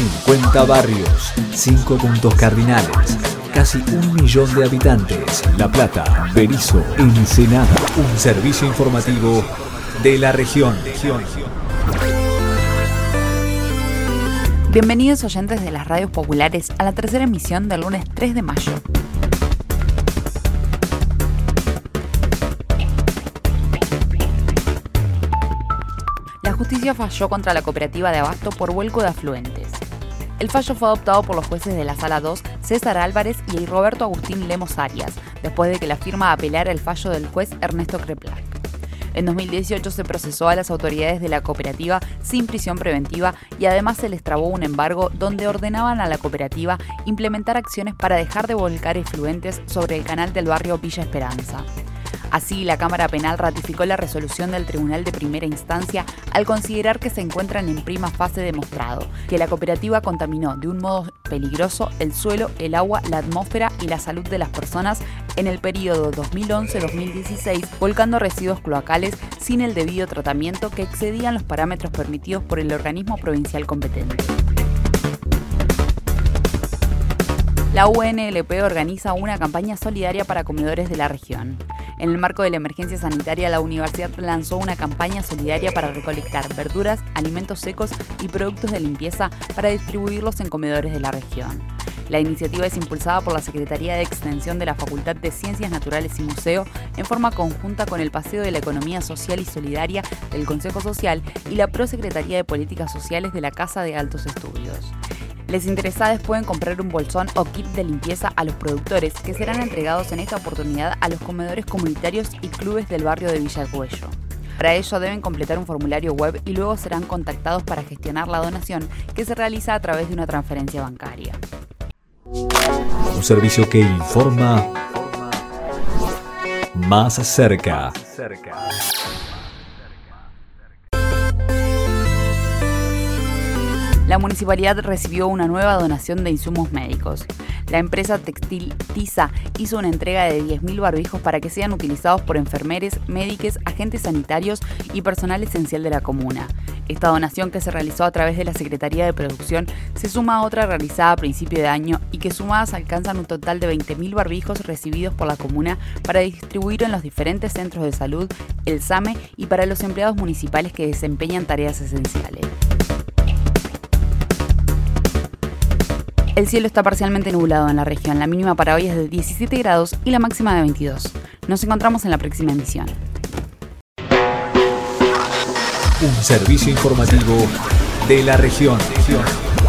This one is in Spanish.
50 barrios, 5 puntos cardinales, casi 1 millón de habitantes. La Plata, Berisso, Ensenada. Un servicio informativo de la región. Bienvenidos oyentes de las radios populares a la tercera emisión del lunes 3 de mayo. La justicia falló contra la cooperativa de abasto por vuelco de afluentes. El fallo fue adoptado por los jueces de la Sala 2, César Álvarez y Roberto Agustín Lemos Arias, después de que la firma apelara el fallo del juez Ernesto Kreplak. En 2018 se procesó a las autoridades de la cooperativa sin prisión preventiva y además se les trabó un embargo donde ordenaban a la cooperativa implementar acciones para dejar de volcar efluentes sobre el canal del barrio Villa Esperanza. Así, la Cámara Penal ratificó la resolución del Tribunal de Primera Instancia al considerar que se encuentran en prima fase demostrado que la cooperativa contaminó de un modo peligroso el suelo, el agua, la atmósfera y la salud de las personas en el periodo 2011-2016, volcando residuos cloacales sin el debido tratamiento que excedían los parámetros permitidos por el organismo provincial competente. La UNLP organiza una campaña solidaria para comedores de la región. En el marco de la emergencia sanitaria, la universidad lanzó una campaña solidaria para recolectar verduras, alimentos secos y productos de limpieza para distribuirlos en comedores de la región. La iniciativa es impulsada por la Secretaría de Extensión de la Facultad de Ciencias Naturales y Museo en forma conjunta con el Paseo de la Economía Social y Solidaria del Consejo Social y la Prosecretaría de Políticas Sociales de la Casa de Altos Estudios. Les interesados pueden comprar un bolsón o kit de limpieza a los productores que serán entregados en esta oportunidad a los comedores comunitarios y clubes del barrio de Villa Cuello. Para ello deben completar un formulario web y luego serán contactados para gestionar la donación que se realiza a través de una transferencia bancaria. Un servicio que informa más cerca. La municipalidad recibió una nueva donación de insumos médicos. La empresa textil Tiza hizo una entrega de 10.000 barbijos para que sean utilizados por enfermeros, médicos, agentes sanitarios y personal esencial de la comuna. Esta donación, que se realizó a través de la Secretaría de Producción, se suma a otra realizada a principio de año y que sumadas alcanzan un total de 20.000 barbijos recibidos por la comuna para distribuir en los diferentes centros de salud, el SAME y para los empleados municipales que desempeñan tareas esenciales. El cielo está parcialmente nublado en la región. La mínima para hoy es de 17 grados y la máxima de 22. Nos encontramos en la próxima emisión. Un servicio informativo de la región.